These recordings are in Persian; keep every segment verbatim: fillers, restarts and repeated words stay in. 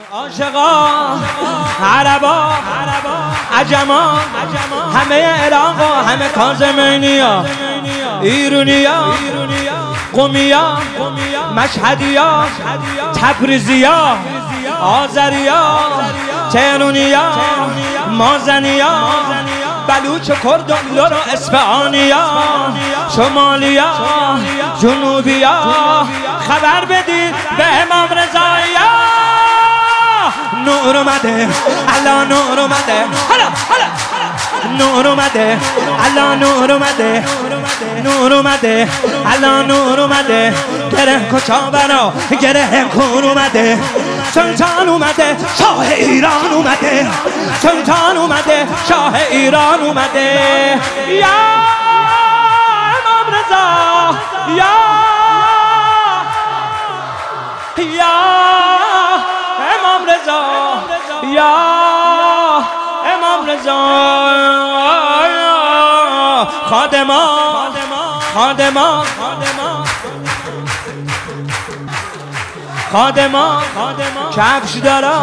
عاشقا عربا عجما همه عراق و همه کاظمینیا، ایرونیا، قمیا، مشهدیا، تبریزیا، آذریا، تهرونیا، مازنیا، بلوچ و کرد و لور و اصفهانیا، شمالیا، جنوبیا، خبر بدید به امام رضایا. نور اومده، الله نور اومده، حالا حالا نور اومده، الله نور اومده، نور اومده، الله نور اومده، گره کجا برا گره کون اومده، سلطان اومده، شاه ایران اومده، سلطان اومده، شاه ایران اومده. یا امام رضا، یا یا امام رضا، یا امام رضا. خادما خادما خادما کفش دارا،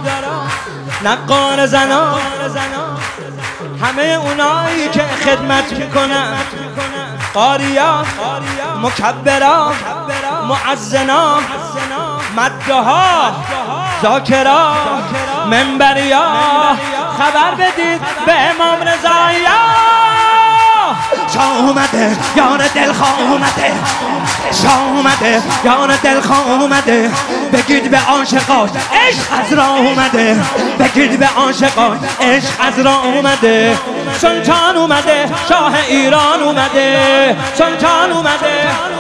نقار زنا، همه اونایی که خدمت میکنن، قاریا، مکبرا، معزنا، مدها، ذاکرا، منبریا، خبر بدید به امام رضایا. شاه اومده، یار دلخواه اومده، شاه اومده، یار دلخواه اومده، بگید به عاشقاش عشق از راه اومده، بگید به عاشقاش عشق از راه اومده. سلطان اومده، شاه ایران اومده، سلطان اومده.